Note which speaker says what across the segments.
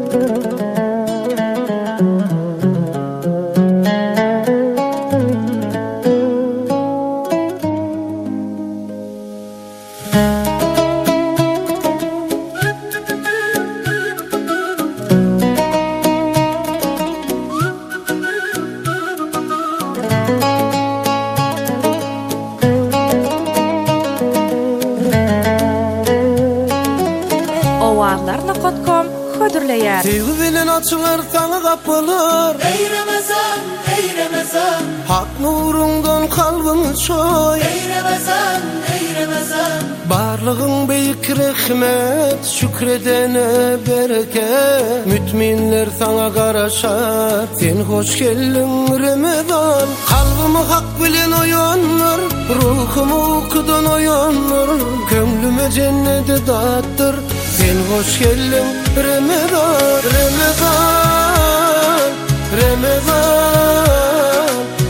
Speaker 1: Ovazlar.com hödürleýär.
Speaker 2: Sevgi bilen açılar sana kapılır.
Speaker 3: Ey Ramazan, ey Ramazan,
Speaker 2: Hak nurundan kalbimi çoy.
Speaker 3: ey Ramazan, ey Ramazan.
Speaker 2: Barlığın beyik rahmet, şükredene bereket. Mütminler sana garaşar, sen hoş geldin Ramazan. Kalbimi hak bilen oyanlar, ruhumu okudan oyanlar. Kömlüme cennete dağıttır, sen hoş geldin Ramazan. Ramazan, Ramazan,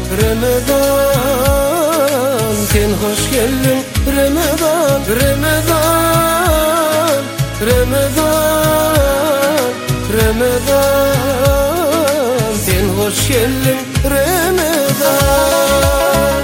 Speaker 2: Ramazan, sen hoş geldin Ramazan, Ramazan, Ramazan, Ramazan, sen hoş geldin Ramazan.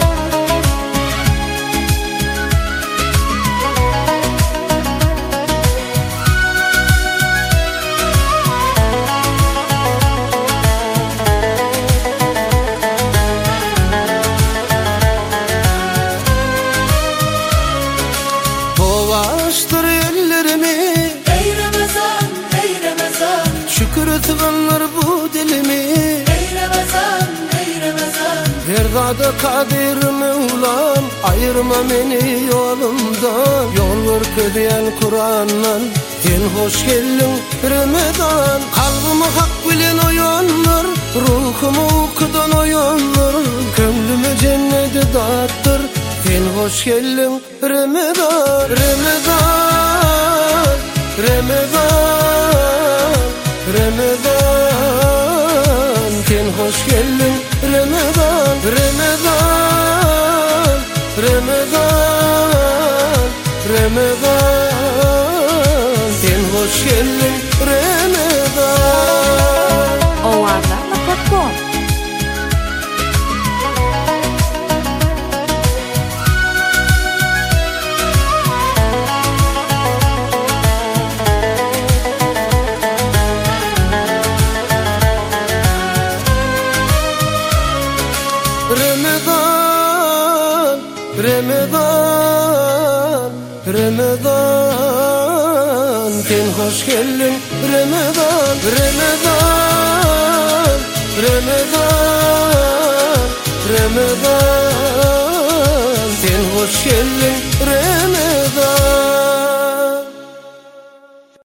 Speaker 2: Açtır ellerimi,
Speaker 3: Ey Ramazan, ey Ramazan,
Speaker 2: şükür etganlar bu dilimi.
Speaker 3: ey Ramazan, ey Ramazan.
Speaker 2: Verdada kadir Mevlam, ayırma beni yolumdan. Yol ver ködiyen Kur'an'dan, sen hoş geldin Ramazan. Kalbimi hak bilen oyanlar, ruhumu okudan oyanlar. Kömlüme cennete dağıttır, sen hoş geldin Ramazan. Ramazan, Ramazan, Ramazan, sen hoş geldin Ramazan. Ramazan, Ramazan, Ramazan, sen hoş geldin Ramazan.
Speaker 1: Ovazlar.com
Speaker 2: Ramazan, Ramazan, Ramazan, sen hoş geldin Ramazan. Ramazan, Ramazan,